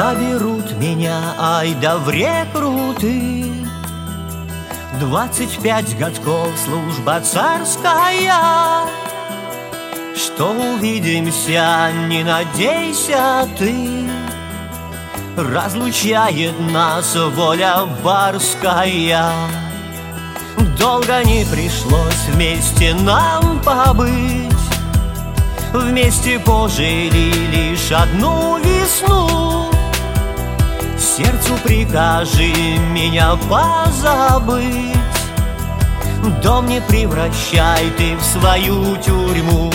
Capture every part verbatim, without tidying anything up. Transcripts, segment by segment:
Заберут меня, ай да в рекруты. Двадцать пять годков служба царская. Что увидимся, не надейся ты. Разлучает нас воля барская. Долго не пришлось вместе нам побыть. Вместе пожили лишь одну весну. Сердцу прикажи меня позабыть. Дом не превращай ты в свою тюрьму.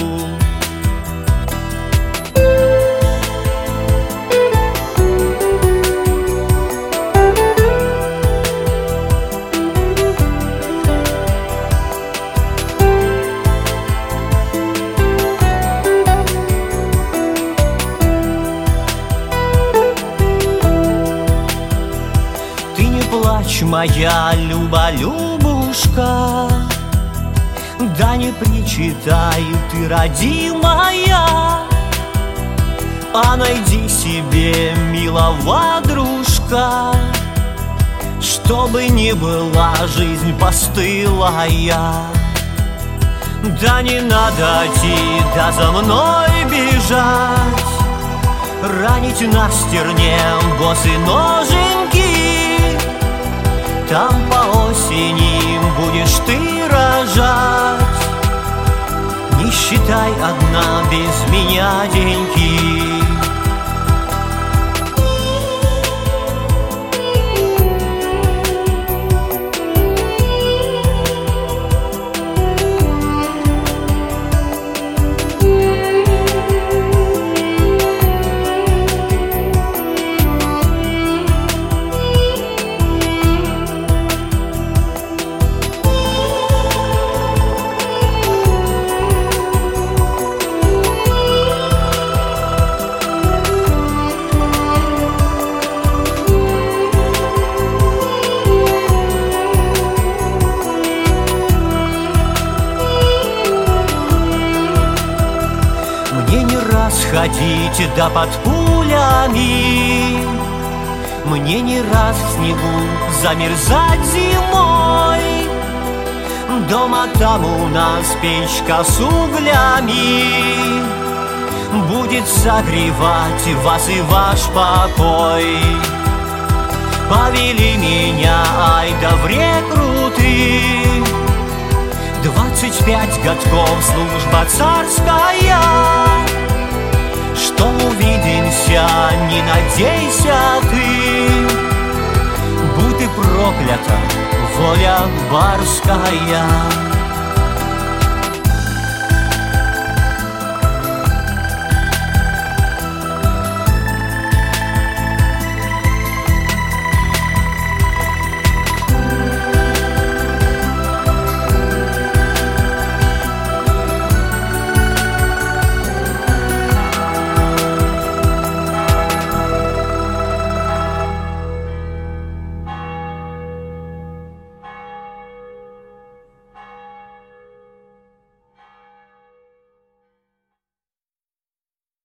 Плачь, моя Люба-Любушка, да не причитай ты, родимая, а найди себе милого дружка, чтобы не была жизнь постылая. Да не надо идти, да за мной бежать, ранить на стерне босые ноженьки. Там по осени будешь ты рожать. Не считай одна без меня деньги. Мне не раз ходить да под пулями, мне не раз в снегу замерзать зимой. Дома там у нас печка с углями будет согревать вас и ваш покой. Повели меня, ай да в рекруты. Двадцать пять годков служба царская. Что увидимся, не надейся ты. Будь ты проклята, воля барская.